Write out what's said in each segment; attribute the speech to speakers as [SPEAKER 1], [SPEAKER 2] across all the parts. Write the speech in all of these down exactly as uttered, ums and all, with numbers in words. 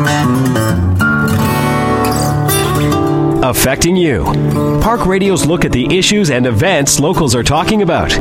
[SPEAKER 1] Affecting you. Park Radio's look at the issues and events locals are talking about.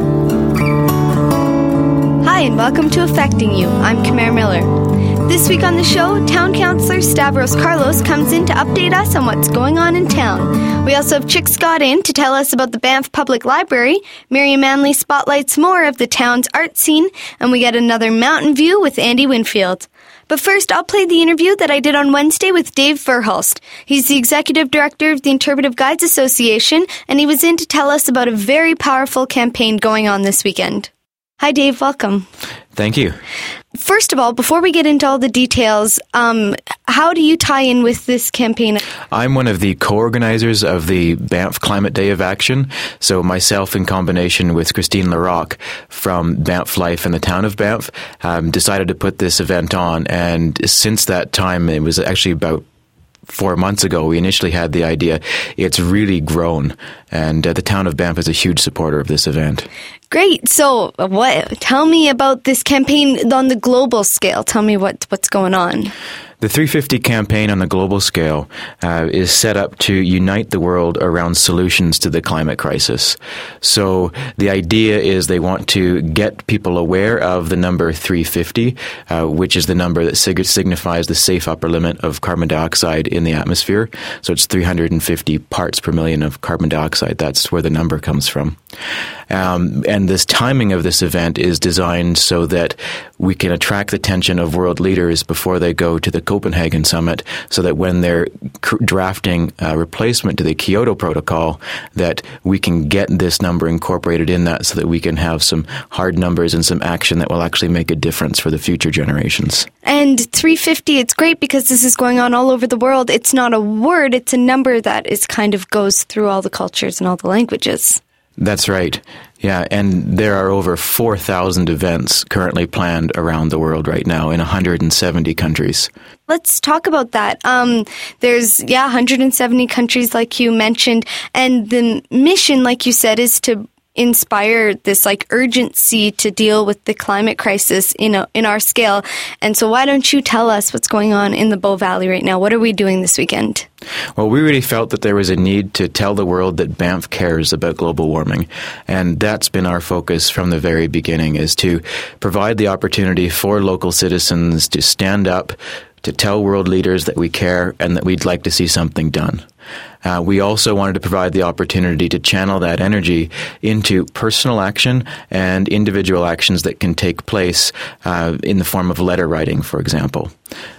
[SPEAKER 2] Hi, and welcome to Affecting You. I'm Kamara Miller. This week on the show, Town Councillor Stavros Carlos comes in to update us on what's going on in town. We also have Chick Scott in to tell us about the Banff Public Library. Miriam Manley spotlights more of the town's art scene, and we get another mountain view with Andy Winfield. But first, I'll play the interview that I did on Wednesday with Dave Verhulst. He's the Executive Director of the Interpretive Guides Association, and he was in to tell us about a very powerful campaign going on this weekend. Hi, Dave. Welcome.
[SPEAKER 3] Thank you.
[SPEAKER 2] First of all, before we get into all the details, um, how do you tie in with this campaign?
[SPEAKER 3] I'm one of the co-organizers of the Banff Climate Day of Action. So myself, in combination with Christine Larocque from Banff Life and the town of Banff, um, decided to put this event on. And since that time, it was actually about Four months ago, we initially had the idea. It's really grown, and uh, the town of Banff is a huge supporter of this event.
[SPEAKER 2] Great. So, what? Tell me about this campaign on the global scale. Tell me what what's going on.
[SPEAKER 3] The three fifty campaign on the global scale uh, is set up to unite the world around solutions to the climate crisis. So the idea is they want to get people aware of the number three fifty, uh, which is the number that sig- signifies the safe upper limit of carbon dioxide in the atmosphere. So it's three hundred fifty parts per million of carbon dioxide. That's where the number comes from. Um, and this timing of this event is designed so that we can attract the attention of world leaders before they go to the Copenhagen summit, so that when they're cr- drafting a replacement to the Kyoto Protocol, that we can get this number incorporated in that so that we can have some hard numbers and some action that will actually make a difference for the future generations.
[SPEAKER 2] And three fifty, it's great because this is going on all over the world. It's not a word, it's a number that is kind of goes through all the cultures and all the languages.
[SPEAKER 3] That's right. Yeah, and there are over four thousand events currently planned around the world right now in one hundred seventy countries.
[SPEAKER 2] Let's talk about that. Um, there's, yeah, one hundred seventy countries like you mentioned, and the mission, like you said, is to inspire this like urgency to deal with the climate crisis in a, in our scale. And so why don't you tell us what's going on in the Bow Valley right now? What are we doing this weekend?
[SPEAKER 3] Well, we really felt that there was a need to tell the world that Banff cares about global warming. And that's been our focus from the very beginning, is to provide the opportunity for local citizens to stand up, to tell world leaders that we care and that we'd like to see something done. Uh, we also wanted to provide the opportunity to channel that energy into personal action and individual actions that can take place uh, in the form of letter writing, for example.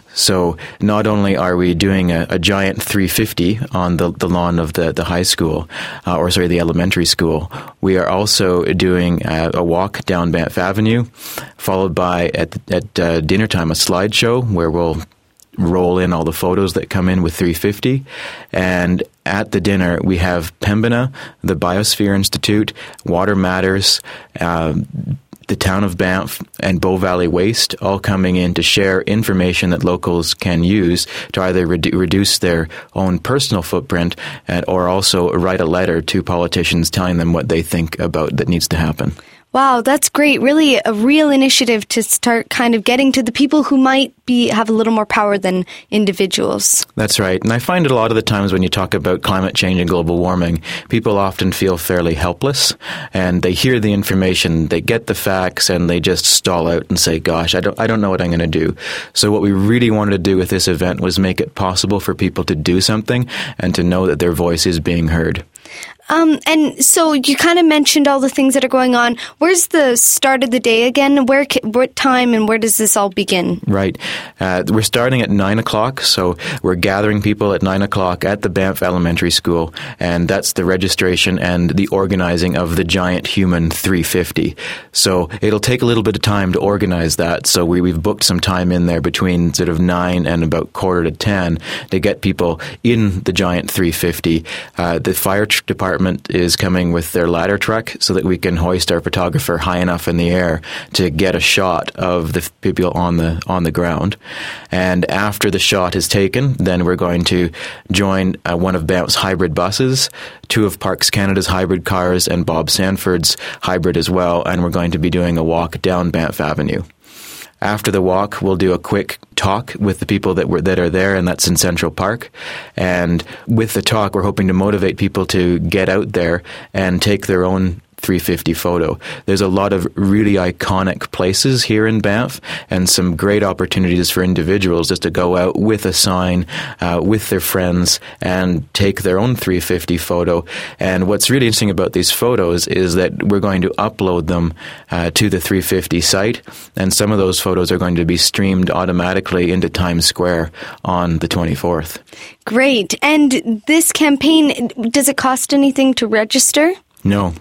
[SPEAKER 3] So not only are we doing a, a giant three fifty on the, the lawn of the, the high school, uh, or sorry, the elementary school, we are also doing uh, a walk down Banff Avenue, followed by at, at uh, dinner time a slideshow where we'll roll in all the photos that come in with three fifty. And at the dinner, we have Pembina, the Biosphere Institute, Water Matters, uh, the town of Banff, and Bow Valley Waste all coming in to share information that locals can use to either redu- reduce their own personal footprint and, or also write a letter to politicians telling them what they think about that needs to happen.
[SPEAKER 2] Wow, that's great. Really a real initiative to start kind of getting to the people who might be have a little more power than individuals.
[SPEAKER 3] That's right. And I find it a lot of the times when you talk about climate change and global warming, people often feel fairly helpless, and they hear the information, they get the facts, and they just stall out and say, gosh, I don't I don't know what I'm going to do. So what we really wanted to do with this event was make it possible for people to do something and to know that their voice is being heard.
[SPEAKER 2] Um, and so you kind of mentioned all the things that are going on. Where's the start of the day again? Where, what time, and where does this all begin?
[SPEAKER 3] Right. Uh, we're starting at nine o'clock, so we're gathering people at nine o'clock at the Banff Elementary School, and that's the registration and the organizing of the giant human three fifty. So it'll take a little bit of time to organize that, so we, we've booked some time in there between sort of nine and about quarter to ten to get people in the giant three fifty. Uh, the fire department is coming with their ladder truck so that we can hoist our photographer high enough in the air to get a shot of the people on the on the ground. And after the shot is taken, then we're going to join uh, one of Banff's hybrid buses, two of Parks Canada's hybrid cars, and Bob Sanford's hybrid as well, and we're going to be doing a walk down Banff Avenue. After the walk, we'll do a quick talk with the people that were that are there, and that's in Central Park. And with the talk, we're hoping to motivate people to get out there and take their own three fifty photo. There's a lot of really iconic places here in Banff, and some great opportunities for individuals just to go out with a sign, uh, with their friends, and take their own three fifty photo. And what's really interesting about these photos is that we're going to upload them uh, to the three fifty site, and some of those photos are going to be streamed automatically into Times Square on the twenty-fourth.
[SPEAKER 2] Great. And this campaign, does it cost anything to register?
[SPEAKER 3] No.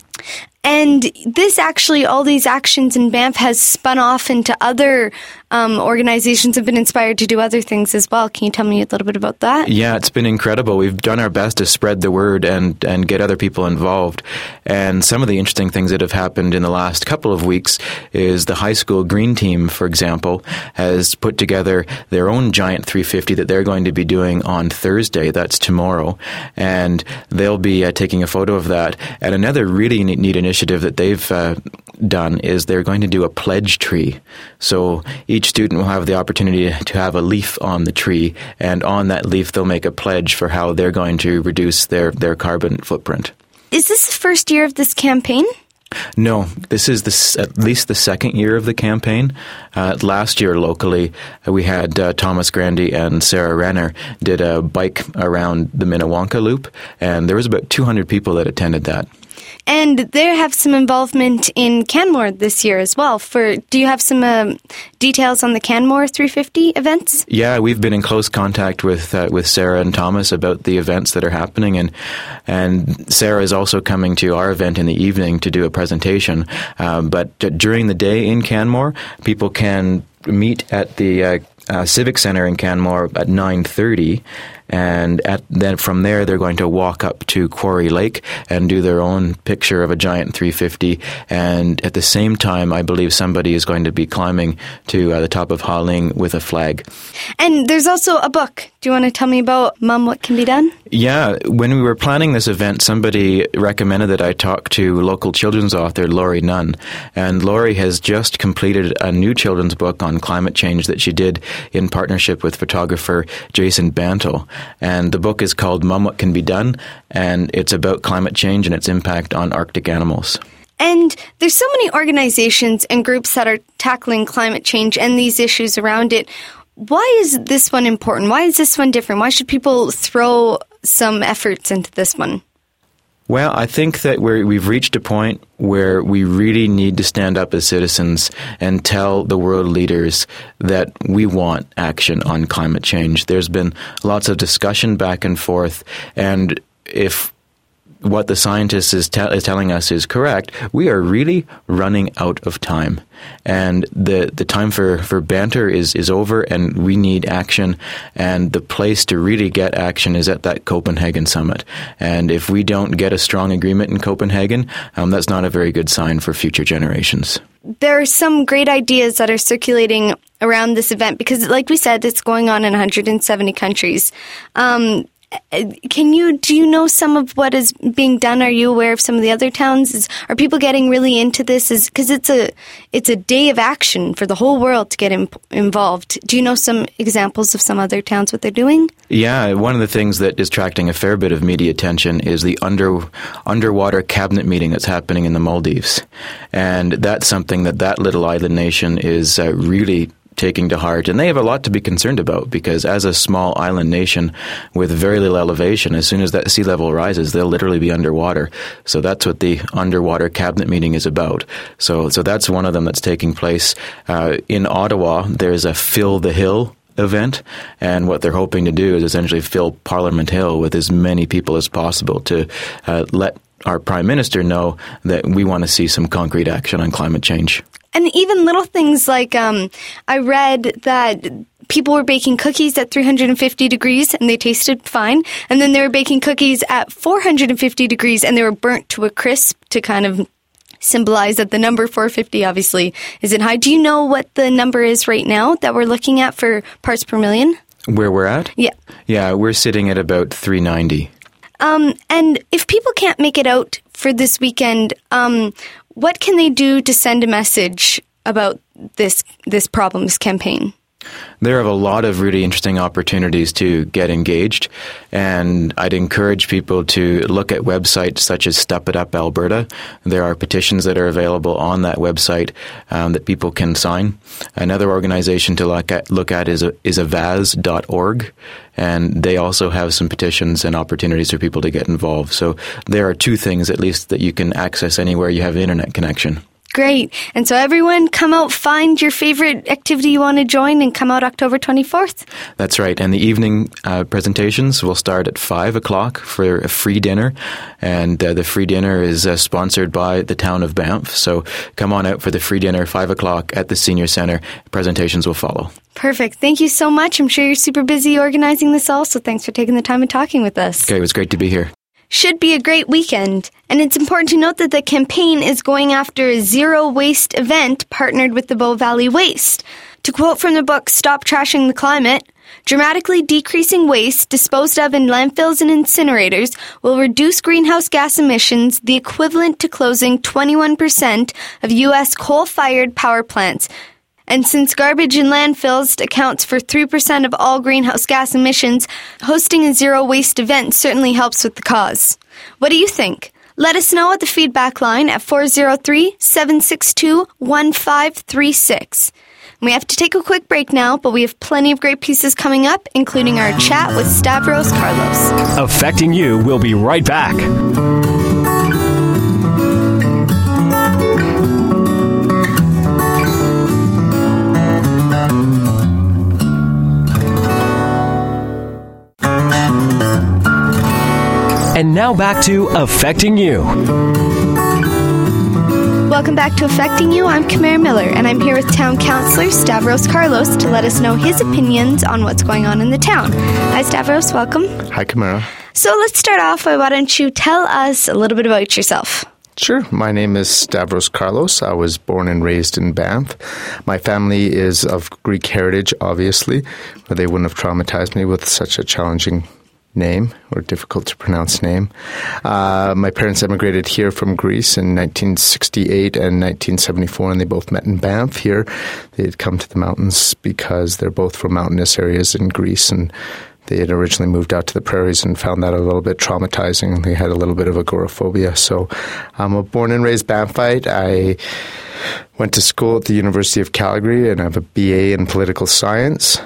[SPEAKER 2] And this actually, all these actions in Banff has spun off into other um, organizations have been inspired to do other things as well. Can you tell me a little bit about that?
[SPEAKER 3] Yeah, it's been incredible. We've done our best to spread the word and, and get other people involved. And some of the interesting things that have happened in the last couple of weeks is the high school green team, for example, has put together their own giant three fifty that they're going to be doing on Thursday. That's tomorrow. And they'll be uh, taking a photo of that. And another really neat, neat initiative that they've uh, done is they're going to do a pledge tree. So each student will have the opportunity to have a leaf on the tree, and on that leaf they'll make a pledge for how they're going to reduce their, their carbon footprint.
[SPEAKER 2] Is this the first year of this campaign?
[SPEAKER 3] No, this is the, at least the second year of the campaign. Uh, last year locally, uh, we had uh, Thomas Grandy and Sarah Renner did a bike around the Minnewanka Loop, and there was about two hundred people that attended that.
[SPEAKER 2] And they have some involvement in Canmore this year as well. For do you have some uh, details on the Canmore three fifty events?
[SPEAKER 3] Yeah, we've been in close contact with uh, with Sarah and Thomas about the events that are happening, and and Sarah is also coming to our event in the evening to do a presentation. Um, but uh, during the day in Canmore, people can meet at the uh, uh, Civic Center in Canmore at nine thirty. And at, then from there, they're going to walk up to Quarry Lake and do their own picture of a giant three fifty. And at the same time, I believe somebody is going to be climbing to uh, the top of Ha Ling with a flag.
[SPEAKER 2] And there's also a book. Do you want to tell me about Mom, What Can Be Done?
[SPEAKER 3] Yeah. When we were planning this event, somebody recommended that I talk to local children's author Laurie Nunn. And Laurie has just completed a new children's book on climate change that she did in partnership with photographer Jason Bantle. And the book is called Mom, What Can Be Done? And it's about climate change and its impact on Arctic animals.
[SPEAKER 2] And there's so many organizations and groups that are tackling climate change and these issues around it. Why is this one important? Why is this one different? Why should people throw some efforts into this one?
[SPEAKER 3] Well, I think that we're, we've reached a point where we really need to stand up as citizens and tell the world leaders that we want action on climate change. There's been lots of discussion back and forth, and if what the scientists is, te- is telling us is correct, we are really running out of time. And the, the time for, for banter is, is over, and we need action. And the place to really get action is at that Copenhagen summit. And if we don't get a strong agreement in Copenhagen, um, that's not a very good sign for future generations.
[SPEAKER 2] There are some great ideas that are circulating around this event because, like we said, it's going on in one hundred seventy countries. Um, Can you, do you know some of what is being done? Are you aware of some of the other towns? Is, are people getting really into this? Is, cause it's a, it's a day of action for the whole world to get in, involved. Do you know some examples of some other towns, what they're doing? Yeah,
[SPEAKER 3] one of the things that is attracting a fair bit of media attention is the under, underwater cabinet meeting that's happening in the Maldives. And that's something that that little island nation is uh, really taking to heart, and they have a lot to be concerned about because as a small island nation with very little elevation, as soon as that sea level rises, they'll literally be underwater. So that's what the underwater cabinet meeting is about. So, so that's one of them that's taking place. Uh, in Ottawa, there's a Fill the Hill event, and what they're hoping to do is essentially fill Parliament Hill with as many people as possible to uh, let our Prime Minister know that we want to see some concrete action on climate change. And even little things like um, I read that people were baking cookies at three hundred fifty degrees and they tasted fine. And then they were baking cookies at four hundred fifty degrees and they were burnt to a crisp to kind of symbolize that the number four hundred fifty obviously isn't high. Do you know what the number is right now that we're looking at for parts per million? Where we're at? Yeah. Yeah, we're sitting at about three ninety. Um, and if people can't make it out for this weekend, um, what can they do to send a message
[SPEAKER 2] about this this problem, this campaign?
[SPEAKER 3] There are a lot of really interesting opportunities to get engaged, and I'd encourage people to look at websites such as Step It Up Alberta. There are petitions that are available on that website um, that people can sign. Another organization to look at, look at is, a, is avaz dot org, and they also have some petitions and opportunities for people to get involved. So there are two things, at least, that you can access anywhere you have an internet connection.
[SPEAKER 2] Great. And so everyone come out, find your favorite activity you want to join, and come out October twenty-fourth.
[SPEAKER 3] That's right. And the evening uh, presentations will start at five o'clock for a free dinner. And uh, the free dinner is uh, sponsored by the town of Banff. So come on out for the free dinner, five o'clock at the Senior Centre. Presentations will follow.
[SPEAKER 2] Perfect. Thank you so much. I'm sure you're super busy organizing this all, so thanks for taking the time and talking with us.
[SPEAKER 3] Okay, it was great to be here.
[SPEAKER 2] Should be a great weekend. And it's important to note that the campaign is going after a zero waste event partnered with the Bow Valley Waste. To quote from the book Stop Trashing the Climate, dramatically decreasing waste disposed of in landfills and incinerators will reduce greenhouse gas emissions, the equivalent to closing twenty-one percent of U S coal-fired power plants. And since garbage in landfills accounts for three percent of all greenhouse gas emissions, hosting a zero-waste event certainly helps with the cause. What do you think? Let us know at the feedback line at four oh three, seven six two, one five three six. We have to take a quick break now, but we have plenty of great pieces coming up, including our chat with Stavros Carlos.
[SPEAKER 1] Affecting You will be right back. And now back to Affecting You.
[SPEAKER 2] Welcome back to Affecting You. I'm Kamara Miller, and I'm here with Town Councillor Stavros Carlos to let us know his opinions on what's going on in the town. Hi, Stavros. Welcome.
[SPEAKER 4] Hi, Kamara.
[SPEAKER 2] So let's start off by why don't you tell us a little bit about yourself?
[SPEAKER 4] Sure. My name is Stavros Carlos. I was born and raised in Banff. My family is of Greek heritage, obviously, or they wouldn't have traumatized me with such a challenging name or difficult to pronounce name. Uh, my parents emigrated here from Greece in nineteen sixty-eight and nineteen seventy-four, and they both met in Banff here. They had come to the mountains because they're both from mountainous areas in Greece, and they had originally moved out to the prairies and found that a little bit traumatizing. They had a little bit of agoraphobia. So I'm a born and raised Banffite. I went to school at the University of Calgary and I have a B A in political science.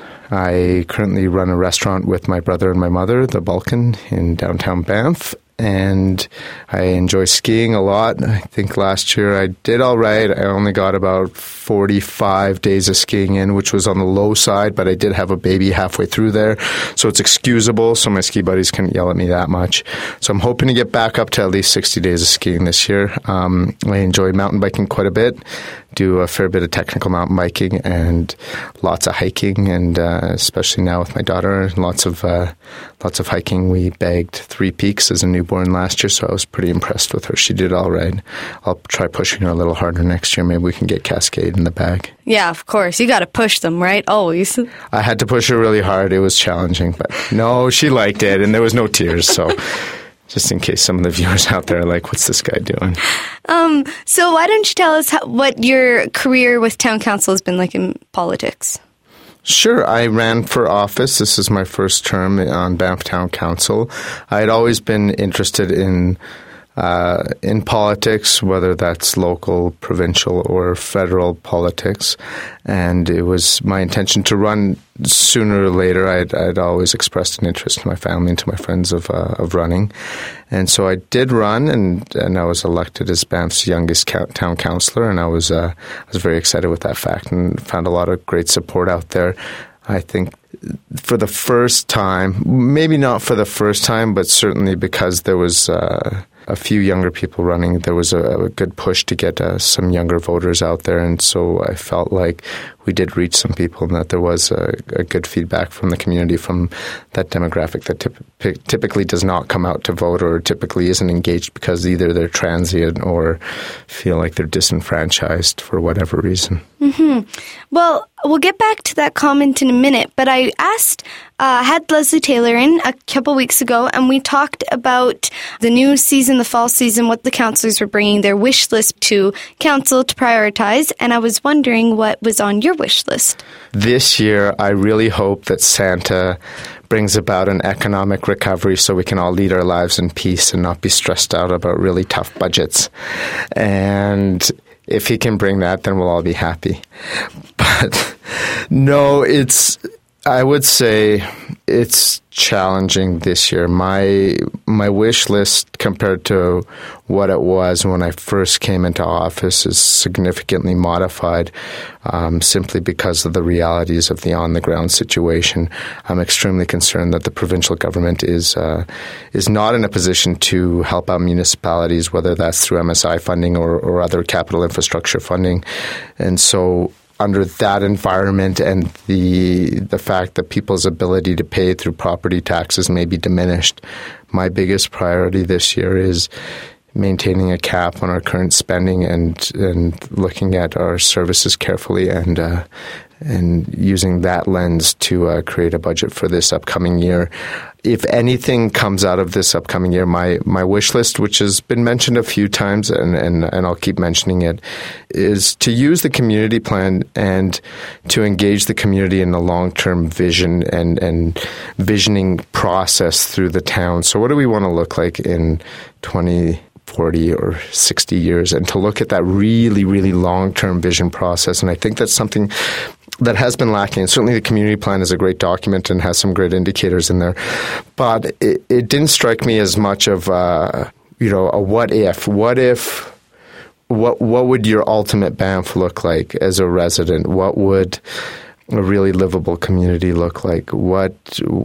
[SPEAKER 4] I currently run a restaurant with my brother and my mother, The Balkan, in downtown Banff, and I enjoy skiing a lot. I think last year I did all right. I only got about forty-five days of skiing in, which was on the low side, but I did have a baby halfway through there, so it's excusable, so my ski buddies couldn't yell at me that much. So I'm hoping to get back up to at least sixty days of skiing this year. Um, I enjoy mountain biking quite a bit. Do a fair bit of technical mountain biking and lots of hiking, and uh, especially now with my daughter, lots of uh, lots of hiking. We bagged three peaks as a newborn last year, so I was pretty impressed with her. She did all right. I'll try pushing her a little harder next year. Maybe we can get Cascade in the bag.
[SPEAKER 2] Yeah, of course. You got to push them, right? Always.
[SPEAKER 4] I had to push her really hard. It was challenging, but no, she liked it, and there was no tears, so... Just in case some of the viewers out there are like, what's this guy doing?
[SPEAKER 2] Um, so why don't you tell us how, what your career with town council has been like in politics?
[SPEAKER 4] Sure. I ran for office. This is my first term on Banff Town Council. I had always been interested in uh, in politics, whether that's local, provincial, or federal politics. And it was my intention to run sooner or later. I'd, I'd always expressed an interest to my family and to my friends of uh, of running. And so I did run, and, and I was elected as Banff's youngest town councillor, and I was, uh, I was very excited with that fact and found a lot of great support out there. I think for the first time, maybe not for the first time, but certainly because there was uh, a few younger people running, there was a, a good push to get uh, some younger voters out there. And so I felt like we did reach some people and that there was a, a good feedback from the community from that demographic that typ- typically does not come out to vote or typically isn't engaged because either they're transient or feel like they're disenfranchised for whatever reason.
[SPEAKER 2] Mm-hmm. Well, we'll get back to that comment in a minute, but I asked, uh, had Leslie Taylor in a couple weeks ago, and we talked about the new season, the fall season, what the councillors were bringing their wish list to council to prioritize, and I was wondering what was on your wish list.
[SPEAKER 4] This year, I really hope that Santa brings about an economic recovery so we can all lead our lives in peace and not be stressed out about really tough budgets. And if he can bring that, then we'll all be happy. But no, it's, I would say it's challenging this year. My my wish list compared to what it was when I first came into office is significantly modified um, simply because of the realities of the on-the-ground situation. I'm extremely concerned that the provincial government is uh, is not in a position to help out municipalities, whether that's through M S I funding or, or other capital infrastructure funding. And so under that environment and the the fact that people's ability to pay through property taxes may be diminished, my biggest priority this year is maintaining a cap on our current spending and and looking at our services carefully and uh, and using that lens to uh, create a budget for this upcoming year. If anything comes out of this upcoming year, my, my wish list, which has been mentioned a few times, and, and, and I'll keep mentioning it, is to use the community plan and to engage the community in the long-term vision and, and visioning process through the town. So what do we want to look like in twenty forty or sixty years, and to look at that really, really long-term vision process. And I think that's something that has been lacking. And certainly the community plan is a great document and has some great indicators in there. But it, it didn't strike me as much of, uh, you know, a what if. What if, what, what would your ultimate Banff look like as a resident? What would a really livable community look like? What...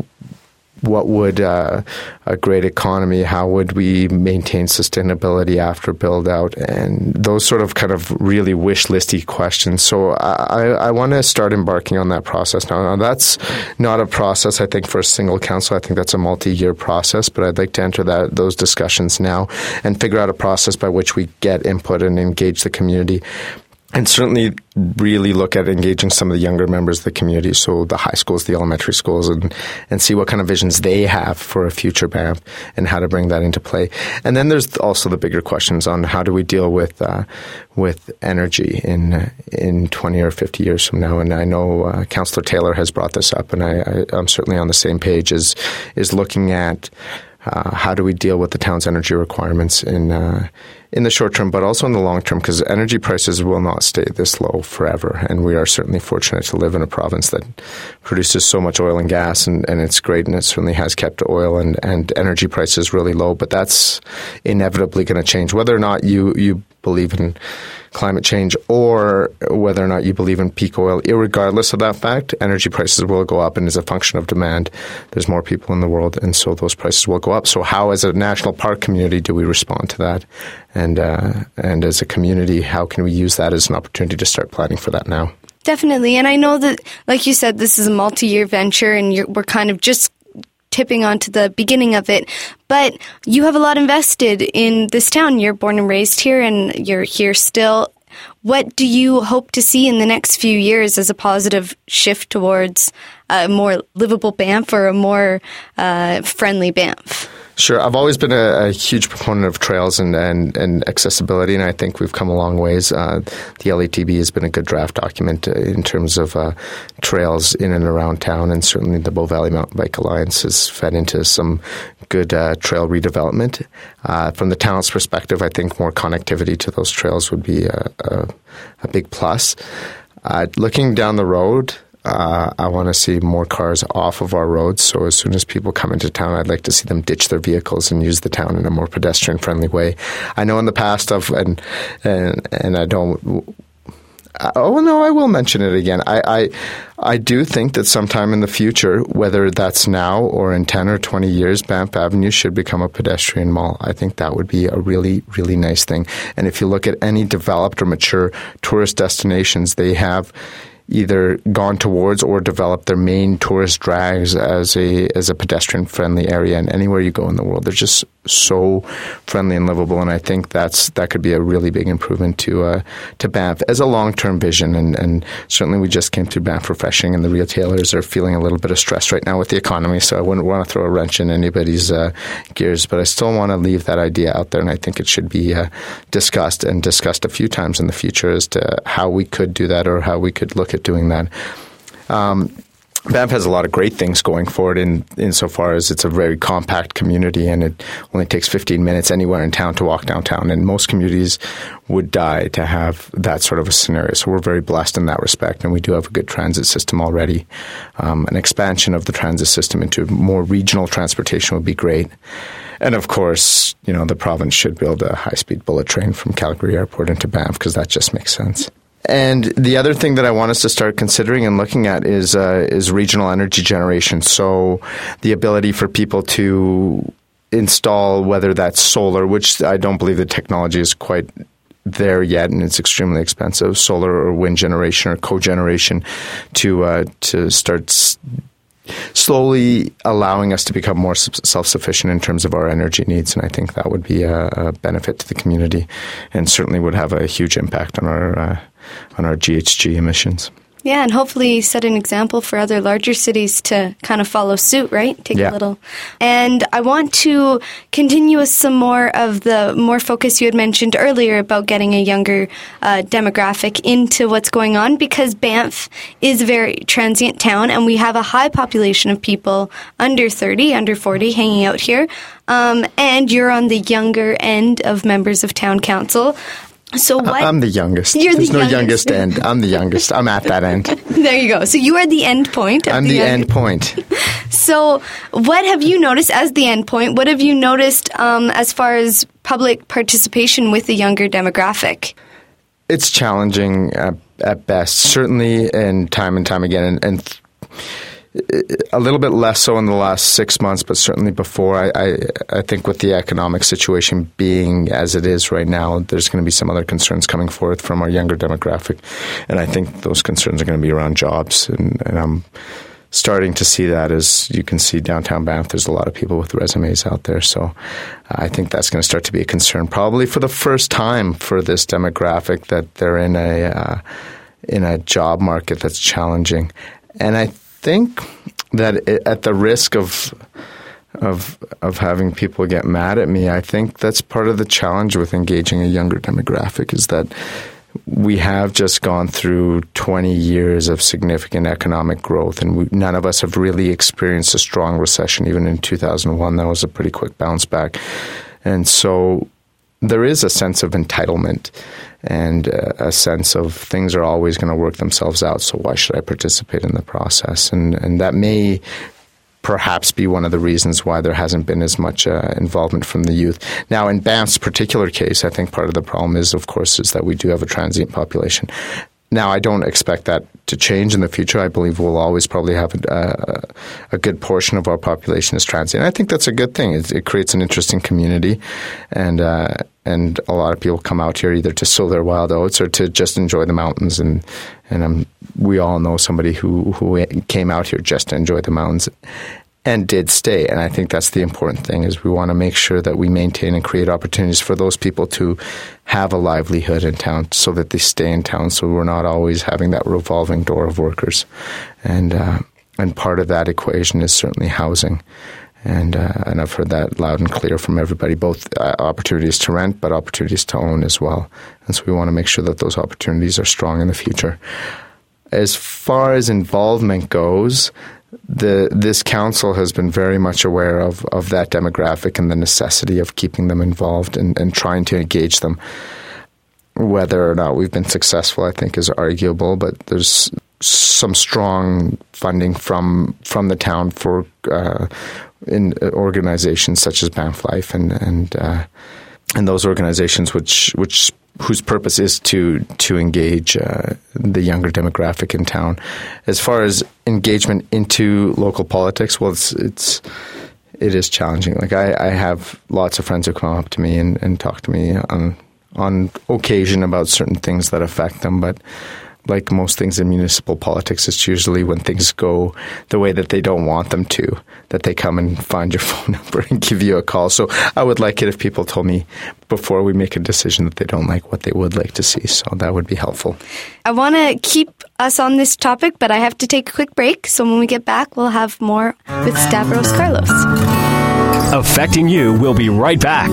[SPEAKER 4] What would uh, a great economy, how would we maintain sustainability after build out, and those sort of kind of really wish listy questions. So I, I want to start embarking on that process now. Now that's not a process I think for a single council. I think that's a multi-year process, but I'd like to enter that those discussions now and figure out a process by which we get input and engage the community. And certainly really look at engaging some of the younger members of the community, so the high schools, the elementary schools, and, and see what kind of visions they have for a future Banff and how to bring that into play. And then there's also the bigger questions on how do we deal with uh, with energy in in twenty or fifty years from now. And I know uh, Councillor Taylor has brought this up, and I, I, I'm certainly on the same page, is, is looking at Uh, how do we deal with the town's energy requirements in uh, in the short term, but also in the long term, because energy prices will not stay this low forever. And we are certainly fortunate to live in a province that produces so much oil and gas, and, and it's great, and it certainly has kept oil and, and energy prices really low. But that's inevitably going to change, whether or not you, you believe in climate change or whether or not you believe in peak oil. Irregardless of that fact, energy prices will go up, and as a function of demand, there's more people in the world, and so those prices will go up. So how, as a national park community, do we respond to that? And uh, and as a community, how can we use that as an opportunity to start planning for that now?
[SPEAKER 2] Definitely. And I know that, like you said, this is a multi-year venture, and you're, we're kind of just tipping onto the beginning of it. But you have a lot invested in this town. You're born and raised here, and you're here still. What do you hope to see in the next few years as a positive shift towards a more livable Banff or a more uh, friendly Banff?
[SPEAKER 4] Sure. I've always been a, a huge proponent of trails and, and, and accessibility, and I think we've come a long ways. Uh, the L A T B has been a good draft document in terms of uh, trails in and around town, and certainly the Bow Valley Mountain Bike Alliance has fed into some good uh, trail redevelopment. Uh, from the town's perspective, I think more connectivity to those trails would be a, a, a big plus. Uh, looking down the road, Uh, I want to see more cars off of our roads. So as soon as people come into town, I'd like to see them ditch their vehicles and use the town in a more pedestrian-friendly way. I know in the past, of and and and I don't. Oh no, I will mention it again. I, I I do think that sometime in the future, whether that's now or in ten or twenty years, Banff Avenue should become a pedestrian mall. I think that would be a really, really nice thing. And if you look at any developed or mature tourist destinations, they have either gone towards or developed their main tourist drags as a as a pedestrian friendly area. And anywhere you go in the world, they're just so friendly and livable. And I think that's that could be a really big improvement to uh, to Banff as a long term vision. And, and certainly we just came through Banff Refreshing, and the retailers are feeling a little bit of stress right now with the economy. So I wouldn't want to throw a wrench in anybody's uh, gears, but I still want to leave that idea out there, and I think it should be uh, discussed and discussed a few times in the future as to how we could do that or how we could look at doing that. Um, Banff has a lot of great things going for it in insofar as it's a very compact community, and it only takes fifteen minutes anywhere in town to walk downtown, and most communities would die to have that sort of a scenario. So we're very blessed in that respect, and we do have a good transit system already. Um, an expansion of the transit system into more regional transportation would be great. And of course, you know, the province should build a high-speed bullet train from Calgary Airport into Banff, because that just makes sense. And the other thing that I want us to start considering and looking at is uh, is regional energy generation. So the ability for people to install, whether that's solar, which I don't believe the technology is quite there yet, and it's extremely expensive, solar or wind generation or cogeneration, to uh, to start s- slowly allowing us to become more self-sufficient in terms of our energy needs. And I think that would be a, a benefit to the community, and certainly would have a huge impact on our uh, on our G H G emissions.
[SPEAKER 2] Yeah, and hopefully set an example for other larger cities to kind of follow suit, right? Take
[SPEAKER 4] yeah.
[SPEAKER 2] a little. And I want to continue with some more of the more focus you had mentioned earlier about getting a younger uh, demographic into what's going on, because Banff is a very transient town, and we have a high population of people under thirty, under forty hanging out here. Um, and you're on the younger end of members of town council. So what?
[SPEAKER 4] I'm the youngest.
[SPEAKER 2] You're
[SPEAKER 4] There's
[SPEAKER 2] the
[SPEAKER 4] no
[SPEAKER 2] youngest.
[SPEAKER 4] youngest end. I'm the youngest. I'm at that end.
[SPEAKER 2] There you go. So you are the end point. Of
[SPEAKER 4] I'm
[SPEAKER 2] the,
[SPEAKER 4] the
[SPEAKER 2] end.
[SPEAKER 4] end point.
[SPEAKER 2] So what have you noticed as the end point? What have you noticed um, as far as public participation with the younger demographic?
[SPEAKER 4] It's challenging at, at best, certainly, and time and time again, and, and a little bit less so in the last six months, but certainly before. I, I, I think with the economic situation being as it is right now, there's going to be some other concerns coming forth from our younger demographic, and I think those concerns are going to be around jobs, and, and I'm starting to see that. As you can see downtown Banff, there's a lot of people with resumes out there, so I think that's going to start to be a concern, probably for the first time for this demographic, that they're in a uh, in a job market that's challenging. And I think that it, at the risk of of of having people get mad at me, I think that's part of the challenge with engaging a younger demographic, is that we have just gone through twenty years of significant economic growth, and we, none of us have really experienced a strong recession. Even in two thousand one, that was a pretty quick bounce back. And so there is a sense of entitlement and a sense of things are always going to work themselves out, so why should I participate in the process? And and that may perhaps be one of the reasons why there hasn't been as much uh, involvement from the youth. Now, in Banff's particular case, I think part of the problem is, of course, is that we do have a transient population. Now, I don't expect that to change in the future. I believe we'll always probably have a, a, a good portion of our population as transient. I think that's a good thing. It, it creates an interesting community, and uh, and a lot of people come out here either to sow their wild oats or to just enjoy the mountains. And and um, we all know somebody who, who came out here just to enjoy the mountains and did stay. And I think that's the important thing, is we want to make sure that we maintain and create opportunities for those people to have a livelihood in town so that they stay in town, so we're not always having that revolving door of workers. And uh, and part of that equation is certainly housing. And uh, and I've heard that loud and clear from everybody, both uh, opportunities to rent but opportunities to own as well. And so we want to make sure that those opportunities are strong in the future. As far as involvement goes, The this council has been very much aware of, of that demographic and the necessity of keeping them involved and, and trying to engage them. Whether or not we've been successful, I think, is arguable, but there's some strong funding from from the town for uh, in organizations such as Banff Life and and uh, and those organizations which which. whose purpose is to to engage uh, the younger demographic in town. As far as engagement into local politics, well, it's it's it is challenging. Like I, I have lots of friends who come up to me and, and talk to me on on occasion about certain things that affect them, but like most things in municipal politics, it's usually when things go the way that they don't want them to, that they come and find your phone number and give you a call. So I would like it if people told me before we make a decision that they don't like what they would like to see. So that would be helpful.
[SPEAKER 2] I want to keep us on this topic, but I have to take a quick break. So when we get back, we'll have more with Stavros Carlos.
[SPEAKER 1] Affecting You will be right back.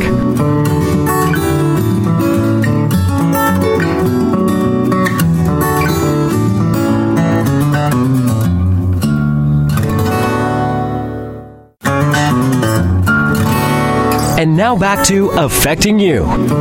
[SPEAKER 1] And now back to Affecting You.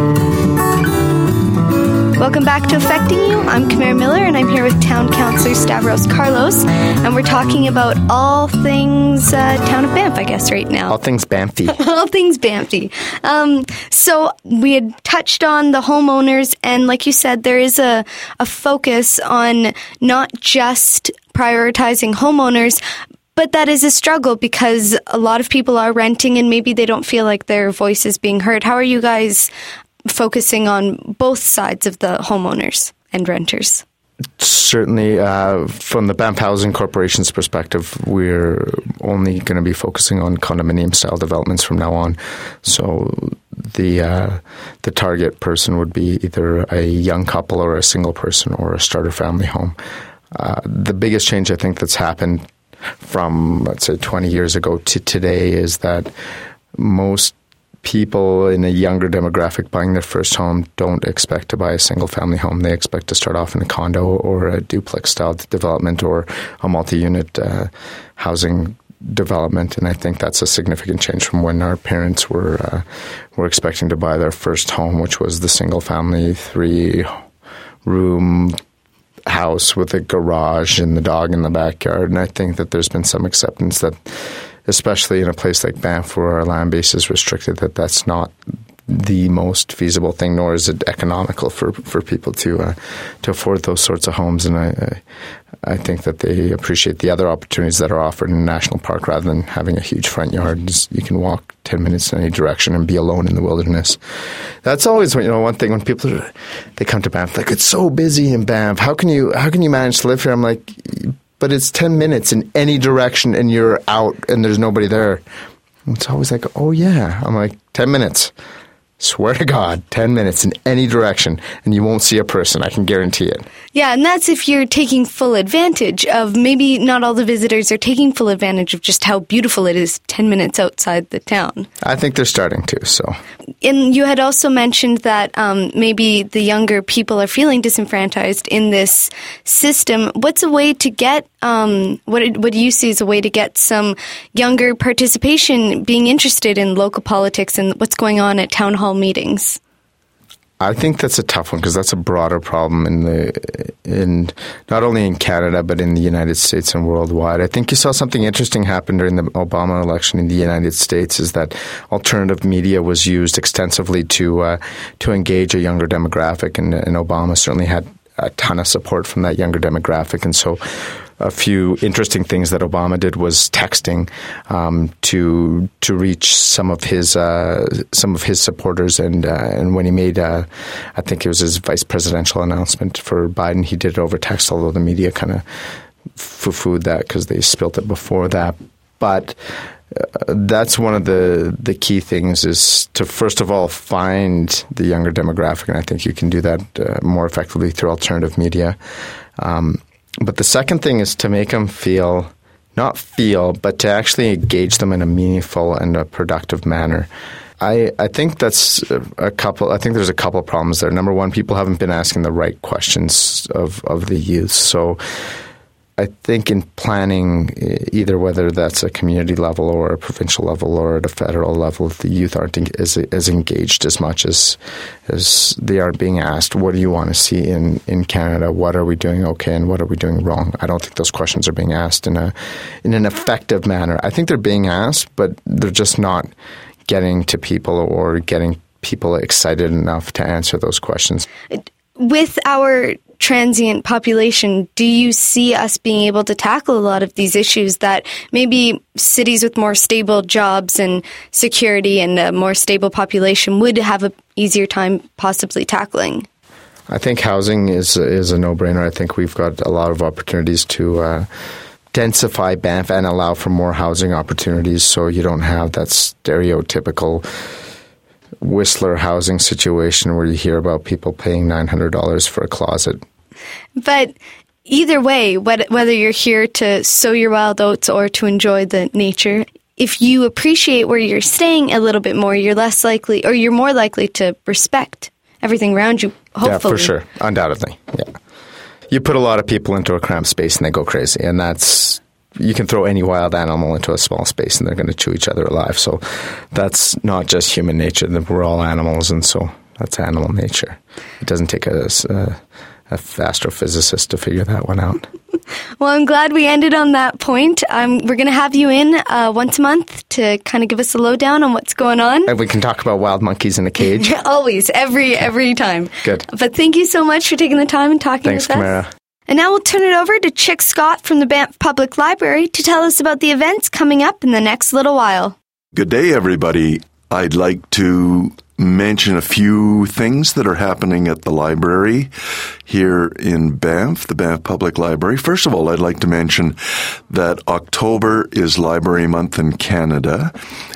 [SPEAKER 2] Welcome back to Affecting You. I'm Kamara Miller, and I'm here with Town Councillor Stavros Carlos, and we're talking about all things uh, Town of Banff, I guess, right now.
[SPEAKER 4] All things Banffy.
[SPEAKER 2] all things Banffy. Um, so we had touched on the homeowners, and like you said, there is a, a focus on not just prioritizing homeowners, but that is a struggle because a lot of people are renting and maybe they don't feel like their voice is being heard. How are you guys focusing on both sides of the homeowners and renters?
[SPEAKER 4] Certainly, uh, from the Banff Housing Corporation's perspective, we're only going to be focusing on condominium-style developments from now on. So the uh, the target person would be either a young couple or a single person or a starter family home. Uh, the biggest change I think that's happened from, let's say, twenty years ago to today is that most people in a younger demographic buying their first home don't expect to buy a single-family home. They expect to start off in a condo or a duplex-style development or a multi-unit uh, housing development, and I think that's a significant change from when our parents were uh, were expecting to buy their first home, which was the single-family three-room house with a garage and the dog in the backyard. And I think that there's been some acceptance that, especially in a place like Banff where our land base is restricted, that that's not the most feasible thing, nor is it economical for, for people to uh, to afford those sorts of homes. And I I think that they appreciate the other opportunities that are offered in a national park rather than having a huge front yard. You can walk ten minutes in any direction and be alone in the wilderness. That's always, you know, one thing when people are, they come to Banff, like, it's so busy in Banff. How can you how can you manage to live here? I'm like, but it's ten minutes in any direction and you're out and there's nobody there. It's always like, oh yeah. I'm like, ten minutes. Swear to God, ten minutes in any direction, and you won't see a person. I can guarantee it.
[SPEAKER 2] Yeah, and that's if you're taking full advantage of, maybe not all the visitors are taking full advantage of just how beautiful it is ten minutes outside the town.
[SPEAKER 4] I think they're starting to, so.
[SPEAKER 2] And you had also mentioned that um, maybe the younger people are feeling disenfranchised in this system. What's a way to get, um, what, what do you see as a way to get some younger participation, being interested in local politics and what's going on at town hall meetings?
[SPEAKER 4] I think that's a tough one because that's a broader problem in the in not only in Canada but in the United States and worldwide. I think you saw something interesting happen during the Obama election in the United States is that alternative media was used extensively to uh, to engage a younger demographic, and, and Obama certainly had a ton of support from that younger demographic. And so a few interesting things that Obama did was texting um, to to reach some of his uh, some of his supporters, and uh, and when he made uh, I think it was his vice presidential announcement for Biden, he did it over text, although the media kind of foo-fooed that because they spilt it before that. But uh, that's one of the the key things is to first of all find the younger demographic, and I think you can do that uh, more effectively through alternative media. Um, But the second thing is to make them feel, not feel, but to actually engage them in a meaningful and a productive manner. I, I think that's a couple, I think there's a couple of problems there. Number one, people haven't been asking the right questions of, of the youth. So I think in planning, either whether that's a community level or a provincial level or at a federal level, the youth aren't as, as engaged as much as as they are being asked, what do you want to see in, in Canada? What are we doing okay and what are we doing wrong? I don't think those questions are being asked in a in an effective manner. I think they're being asked, but they're just not getting to people or getting people excited enough to answer those questions.
[SPEAKER 2] With our transient population, do you see us being able to tackle a lot of these issues that maybe cities with more stable jobs and security and a more stable population would have an easier time possibly tackling?
[SPEAKER 4] I think housing is is a no-brainer. I think we've got a lot of opportunities to uh, densify Banff and allow for more housing opportunities, so you don't have that stereotypical Whistler housing situation where you hear about people paying nine hundred dollars for a closet.
[SPEAKER 2] But either way, whether you're here to sow your wild oats or to enjoy the nature, if you appreciate where you're staying a little bit more, you're less likely, or you're more likely to respect everything around you, hopefully.
[SPEAKER 4] Yeah, for sure. Undoubtedly, yeah. You put a lot of people into a cramped space and they go crazy, and that's... You can throw any wild animal into a small space and they're going to chew each other alive. So that's not just human nature. We're all animals, and so that's animal nature. It doesn't take a... a a astrophysicist to figure that one out.
[SPEAKER 2] Well, I'm glad we ended on that point. Um, we're going to have you in uh, once a month to kind of give us a lowdown on what's going on.
[SPEAKER 4] And we can talk about wild monkeys in a cage.
[SPEAKER 2] Always, every every time.
[SPEAKER 4] Good.
[SPEAKER 2] But thank you so much for taking the time and talking
[SPEAKER 4] Thanks,
[SPEAKER 2] with
[SPEAKER 4] Camara.
[SPEAKER 2] us. And now we'll turn it over to Chick Scott from the Banff Public Library to tell us about the events coming up in the next little while.
[SPEAKER 5] Good day, everybody. I'd like to mention a few things that are happening at the library here in Banff, the Banff Public Library. First of all, I'd like to mention that October is Library Month in Canada,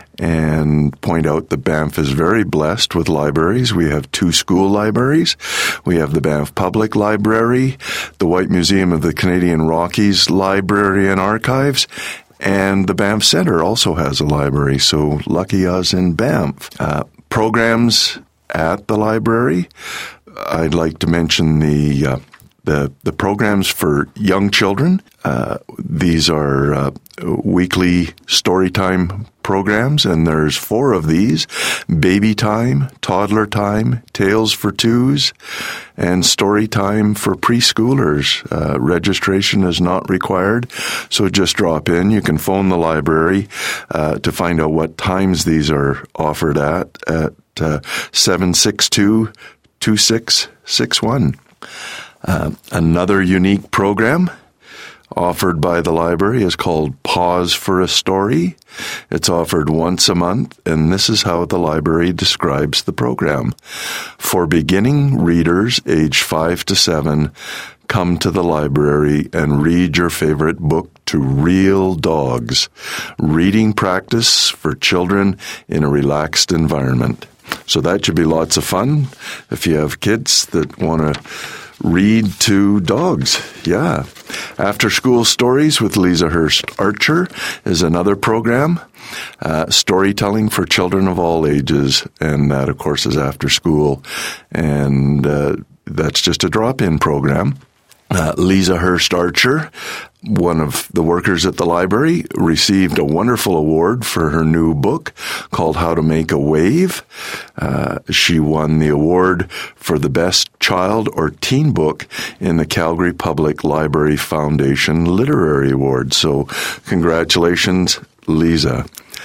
[SPEAKER 5] and point out that Banff is very blessed with libraries. We have two school libraries. We have the Banff Public Library, the White Museum of the Canadian Rockies Library and Archives, and the Banff Centre also has a library, so lucky us in Banff. Uh, programs at the library, I'd like to mention the uh, the, the programs for young children. Uh, these are uh, weekly storytime programs, and there's four of these: Baby Time, Toddler Time, Tales for Twos, and Story Time for preschoolers. Uh, registration is not required, so just drop in. You can phone the library uh, to find out what times these are offered at, at uh, seven six two, two six six one. Uh, another unique program offered by the library is called Pause for a Story. It's offered once a month, and this is how the library describes the program. For beginning readers aged five to seven, come to the library and read your favorite book to real dogs. Reading practice for children in a relaxed environment. So that should be lots of fun if you have kids that want to read to dogs. Yeah. After School Stories with Lisa Hurst Archer is another program. Uh, storytelling for children of all ages. And that, of course, is after school. And uh, that's just a drop-in program. Uh, Lisa Hurst Archer, one of the workers at the library, received a wonderful award for her new book called How to Make a Wave. Uh, she won the award for the best child or teen book in the Calgary Public Library Foundation Literary Award. So congratulations, Lisa.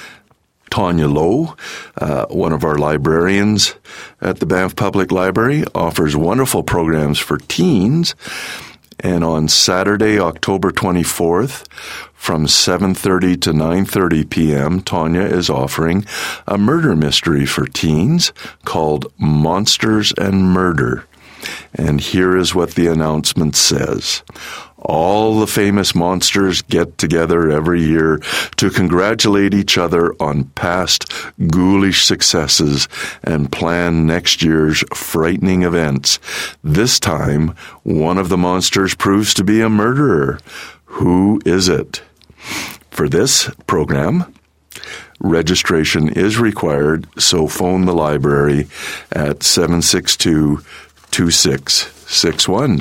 [SPEAKER 5] Tanya Lowe, uh, one of our librarians at the Banff Public Library, offers wonderful programs for teens. And on Saturday, October twenty-fourth, from seven thirty to nine thirty p.m., Tanya is offering a murder mystery for teens called Monsters and Murder. And here is what the announcement says. All the famous monsters get together every year to congratulate each other on past ghoulish successes and plan next year's frightening events. This time, one of the monsters proves to be a murderer. Who is it? For this program, registration is required, so phone the library at seven six two, two six six one.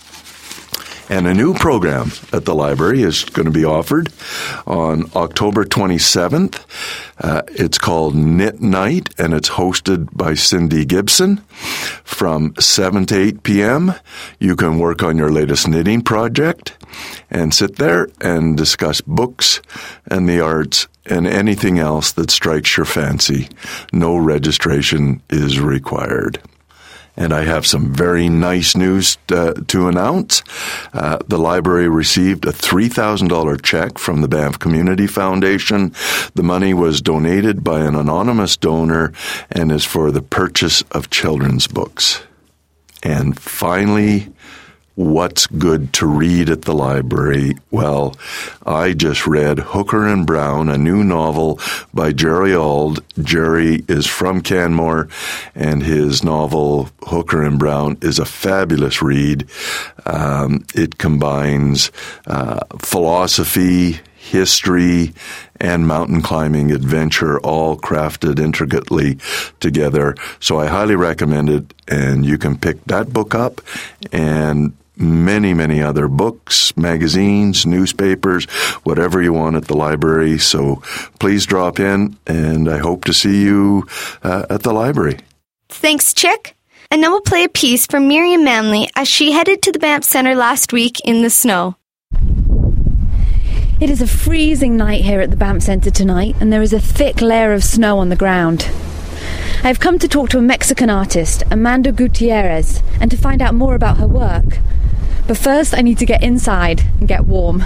[SPEAKER 5] And a new program at the library is going to be offered on October twenty-seventh. Uh, it's called Knit Night, and it's hosted by Cindy Gibson. From seven to eight p.m., you can work on your latest knitting project and sit there and discuss books and the arts and anything else that strikes your fancy. No registration is required. And I have some very nice news uh, to announce. Uh, the library received a three thousand dollars check from the Banff Community Foundation. The money was donated by an anonymous donor and is for the purchase of children's books. And finally, what's good to read at the library? Well, I just read Hooker and Brown, a new novel by Jerry Auld. Jerry is from Canmore, and his novel Hooker and Brown is a fabulous read. Um, it combines uh, philosophy, history, and mountain climbing adventure, all crafted intricately together. So I highly recommend it, and you can pick that book up and many, many other books, magazines, newspapers, whatever you want at the library. So please drop in, and I hope to see you uh, at the library.
[SPEAKER 2] Thanks, Chick. And now we'll play a piece from Miriam Manley as she headed to the Banff Centre last week in the snow.
[SPEAKER 6] It is a freezing night here at the Banff Centre tonight, and there is a thick layer of snow on the ground. I have come to talk to a Mexican artist, Amanda Gutierrez, and to find out more about her work. But first, I need to get inside and get warm.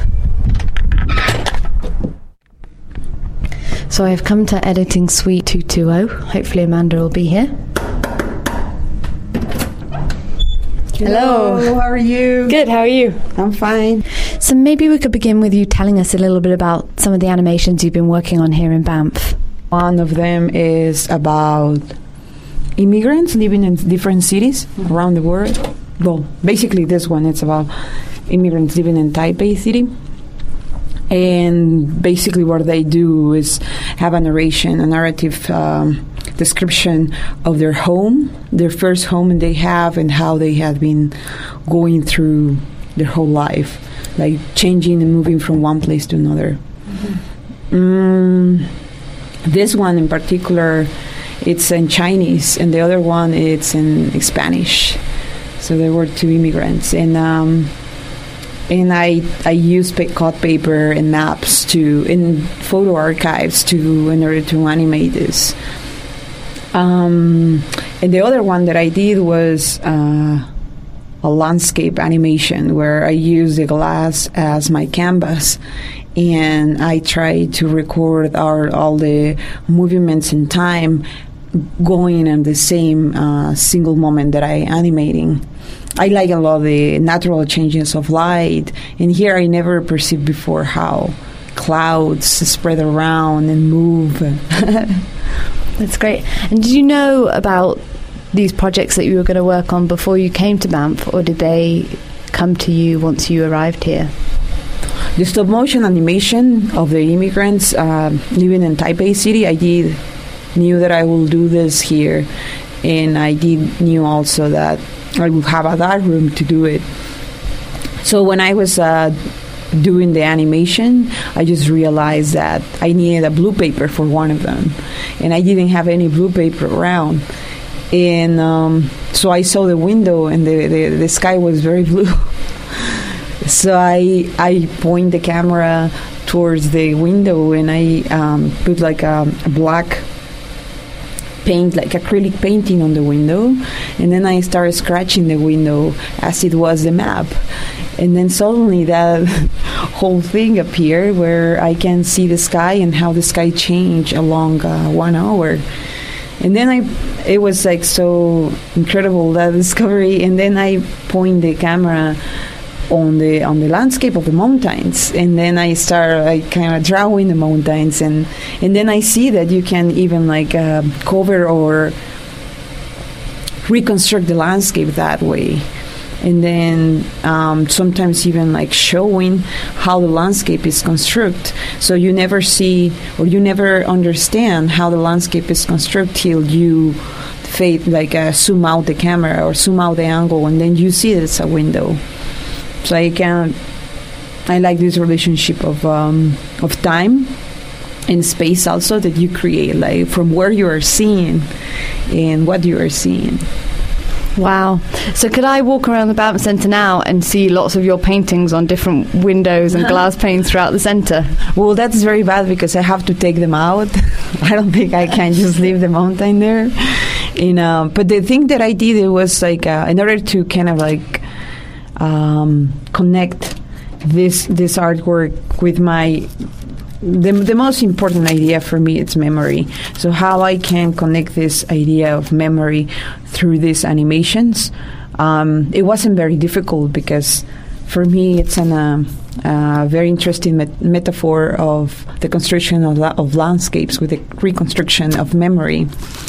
[SPEAKER 6] So I've come to editing suite two twenty. Hopefully Amanda will be here.
[SPEAKER 7] Hello. Hello, how are you?
[SPEAKER 6] Good, how are you?
[SPEAKER 7] I'm fine.
[SPEAKER 6] So maybe we could begin with you telling us a little bit about some of the animations you've been working on here in Banff.
[SPEAKER 7] One of them is about immigrants living in different cities mm-hmm. around the world. Well, basically this one, it's about immigrants living in Taipei City. And basically what they do is have a narration, a narrative um, description of their home, their first home they have, and how they have been going through their whole life, like changing and moving from one place to another. Mm-hmm. Mm, this one in particular, it's in Chinese, and the other one, it's in Spanish. So there were two immigrants, and um, and I I used pa- cut paper and maps to in photo archives to in order to animate this. Um, and the other one that I did was uh, a landscape animation where I used the glass as my canvas, and I tried to record our, all the movements in time going in the same uh, single moment that I animating. I like a lot of the natural changes of light, and here I never perceived before how clouds spread around and move.
[SPEAKER 6] That's great. And did you know about these projects that you were going to work on before you came to Banff, or did they come to you once you arrived here?
[SPEAKER 7] The stop motion animation of the immigrants uh, living in Taipei City, I did knew that I will do this here, and I did knew also that I would have a dark room to do it. So when I was uh, doing the animation, I just realized that I needed a blue paper for one of them, and I didn't have any blue paper around. And um, so I saw the window, and the, the, the sky was very blue. So I I point the camera towards the window, and I um, put like a, a black paint, like acrylic painting on the window, and then I started scratching the window as it was the map. And then suddenly that whole thing appeared where I can see the sky and how the sky changed along uh, one hour. And then I, it was like so incredible, that discovery. And then I point the camera on the on the landscape of the mountains, and then I start like kind of drawing the mountains, and and then I see that you can even like uh, cover or reconstruct the landscape that way. And then um, sometimes even like showing how the landscape is constructed. So you never see or you never understand how the landscape is constructed till you fade, like uh, zoom out the camera or zoom out the angle, and then you see that it's a window. So I can, I like this relationship of um, of time and space also that you create, like from where you are seeing and what you are seeing.
[SPEAKER 6] Wow. So could I walk around the Banff Centre now and see lots of your paintings on different windows and glass panes throughout the centre?
[SPEAKER 7] Well, that's very bad because I have to take them out. I don't think I can just leave the mountain there. You know, but the thing that I did, it was like uh, in order to kind of like um, connect this this artwork with my The, the most important idea for me is memory. So how I can connect this idea of memory through these animations um, it wasn't very difficult because for me it's an uh, uh, very interesting met- metaphor of the construction of, la- of landscapes with the reconstruction of memory.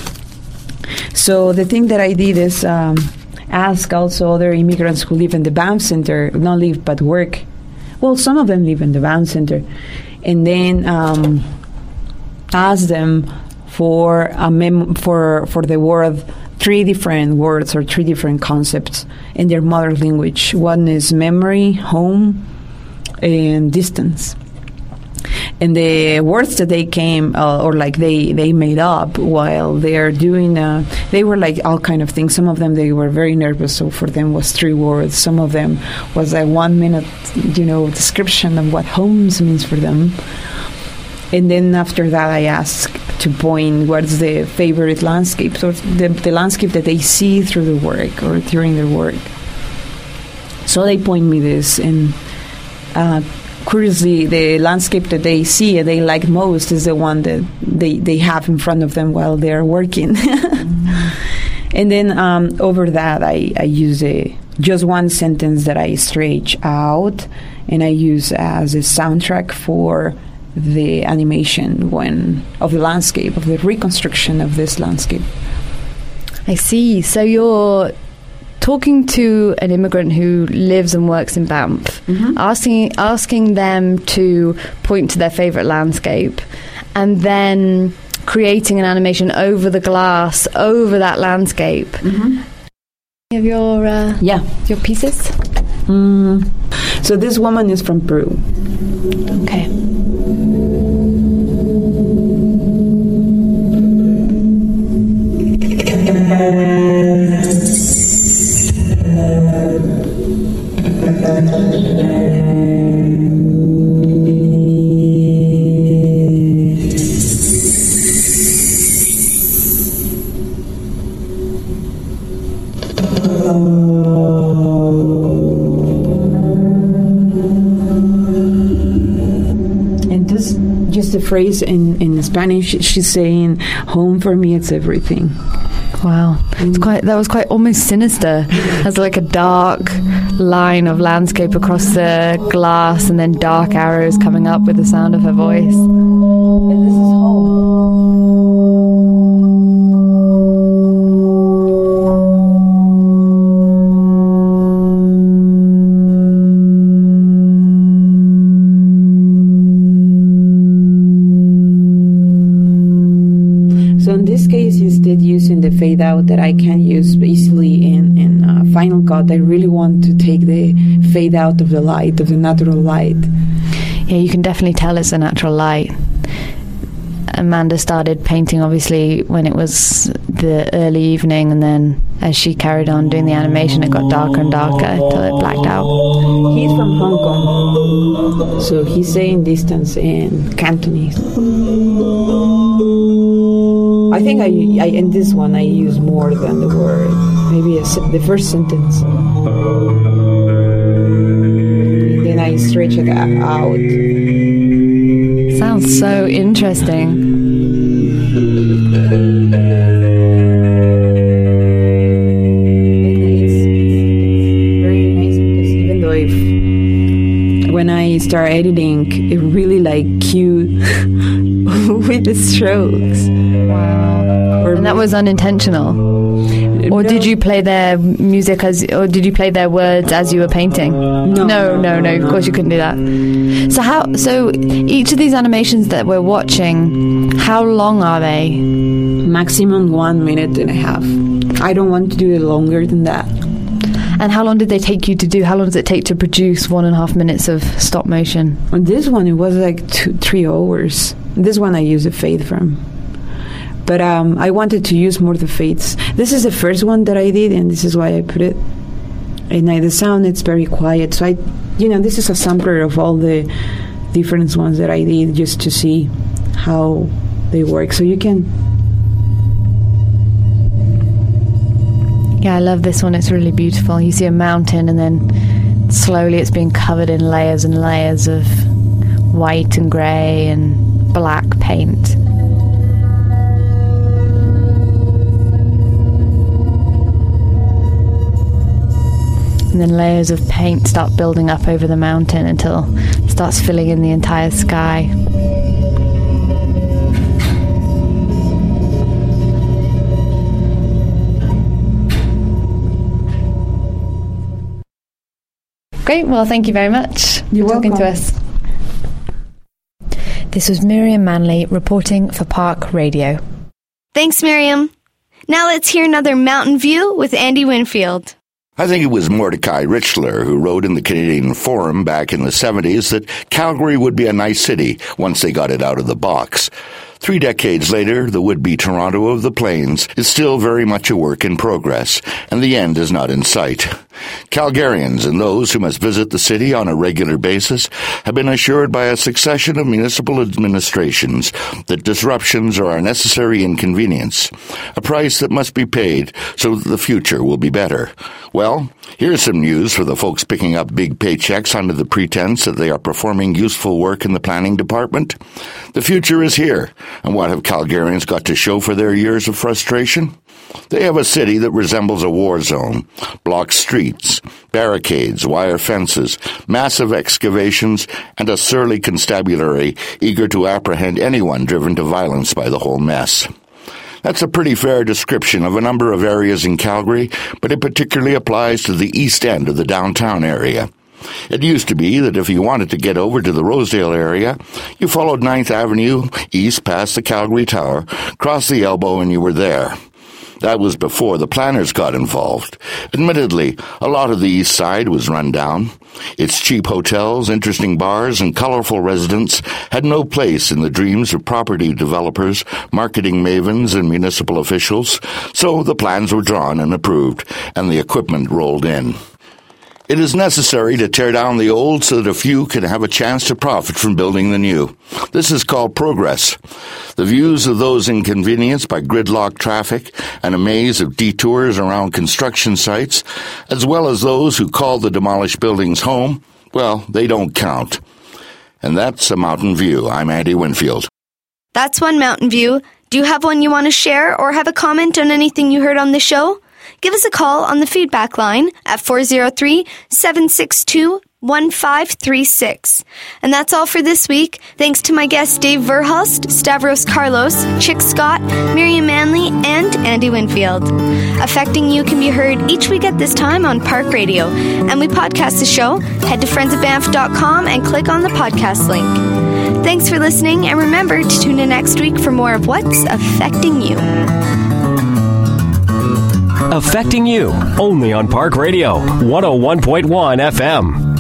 [SPEAKER 7] So the thing that I did is um, ask also other immigrants who live in the Banff Center, not live but work. Well, some of them live in the Banff Center, and then um, ask them for a mem- for for the word, three different words or three different concepts in their mother language. One is memory, home, and distance. And the words that they came uh, or like they, they made up while they're doing, uh, they were like all kind of things. Some of them they were very nervous, so for them was three words. Some of them was a one minute, you know, description of what homes means for them. And then after that, I asked to point what's the favorite landscape, or the, the landscape that they see through the work or during their work. So they point me this, and uh, curiously, the landscape that they see and they like most is the one that they, they have in front of them while they're working. Mm-hmm. And then um, over that, I, I use a just one sentence that I stretch out, and I use as a soundtrack for the animation when of the landscape, of the reconstruction of this landscape.
[SPEAKER 6] I see. So you're talking to an immigrant who lives and works in Banff, mm-hmm. asking asking them to point to their favourite landscape, and then creating an animation over the glass, over that landscape. Mm-hmm. Of your uh,
[SPEAKER 7] yeah
[SPEAKER 6] your pieces.
[SPEAKER 7] Mm. So this woman is from Peru.
[SPEAKER 6] Okay.
[SPEAKER 7] And this, just the phrase in, in Spanish, she's saying, home for me, it's everything.
[SPEAKER 6] Wow, it's quite. That was quite almost sinister. There's like a dark line of landscape across the glass, and then dark arrows coming up with the sound of her voice.
[SPEAKER 7] And this is home. So in this case, instead using the fade out that I can use easily in, in uh, Final Cut, I really want to take the fade out of the light, of the natural light.
[SPEAKER 6] Yeah, you can definitely tell it's a natural light. Amanda started painting, obviously, when it was the early evening, and then as she carried on doing the animation, it got darker and darker until it blacked out.
[SPEAKER 7] He's from Hong Kong, so he's saying distance in Cantonese. I think I, I in this one I use more than the word. Maybe a, the first sentence. Then I stretch it out.
[SPEAKER 6] Sounds so interesting.
[SPEAKER 7] It's very nice because even though if when I start editing, it really like cute with the strokes.
[SPEAKER 6] Wow. Or and that was unintentional? Or no. Did you play their music as, or did you play their words as you were painting?
[SPEAKER 7] No,
[SPEAKER 6] no, no,
[SPEAKER 7] no,
[SPEAKER 6] no, no. Of course you couldn't do that. So how? So each of these animations that we're watching, how long are they?
[SPEAKER 7] Maximum one minute and a half. I don't want to do it longer than that.
[SPEAKER 6] And how long did they take you to do? How long does it take to produce one and a half minutes of stop motion?
[SPEAKER 7] On this one, it was like two, three hours. This one I use a fade from. But um, I wanted to use more the fades. This is the first one that I did, and this is why I put it. And I, the sound, it's very quiet. So I, you know, this is a sampler of all the different ones that I did just to see how they work. So you can.
[SPEAKER 6] Yeah, I love this one. It's really beautiful. You see a mountain, and then slowly it's being covered in layers and layers of white and grey and black paint. And then layers of paint start building up over the mountain until it starts filling in the entire sky. Great, well, thank you very much
[SPEAKER 7] You're
[SPEAKER 6] for talking
[SPEAKER 7] welcome.
[SPEAKER 6] to us. This was Miriam Manley reporting for Park Radio.
[SPEAKER 2] Thanks, Miriam. Now let's hear another mountain view with Andy Winfield.
[SPEAKER 8] I think it was Mordecai Richler who wrote in the Canadian Forum back in the seventies that Calgary would be a nice city once they got it out of the box. Three decades later, the would-be Toronto of the Plains is still very much a work in progress, and the end is not in sight. Calgarians and those who must visit the city on a regular basis have been assured by a succession of municipal administrations that disruptions are a necessary inconvenience, a price that must be paid so that the future will be better. Well, here's some news for the folks picking up big paychecks under the pretense that they are performing useful work in the planning department. The future is here, and what have Calgarians got to show for their years of frustration? They have a city that resembles a war zone. Blocked streets, barricades, wire fences, massive excavations, and a surly constabulary eager to apprehend anyone driven to violence by the whole mess. That's a pretty fair description of a number of areas in Calgary, but it particularly applies to the east end of the downtown area. It used to be that if you wanted to get over to the Rosedale area, you followed ninth Avenue east past the Calgary Tower, crossed the elbow, and you were there. That was before the planners got involved. Admittedly, a lot of the east side was run down. Its cheap hotels, interesting bars, and colorful residents had no place in the dreams of property developers, marketing mavens, and municipal officials, so the plans were drawn and approved, and the equipment rolled in. It is necessary to tear down the old so that a few can have a chance to profit from building the new. This is called progress. The views of those inconvenienced by gridlock traffic and a maze of detours around construction sites, as well as those who call the demolished buildings home, well, they don't count. And that's a mountain view. I'm Andy Winfield.
[SPEAKER 2] That's one mountain view. Do you have one you want to share or have a comment on anything you heard on the show? Give us a call on the feedback line at four oh three, seven six two, one five three six. And that's all for this week. Thanks to my guests Dave Verhulst, Stavros Carlos, Chick Scott, Miriam Manley, and Andy Winfield. Affecting You can be heard each week at this time on Park Radio. And we podcast the show. Head to friends of banff dot com and click on the podcast link. Thanks for listening, and remember to tune in next week for more of What's Affecting You.
[SPEAKER 1] Affecting You, only on Park Radio, one oh one point one F M.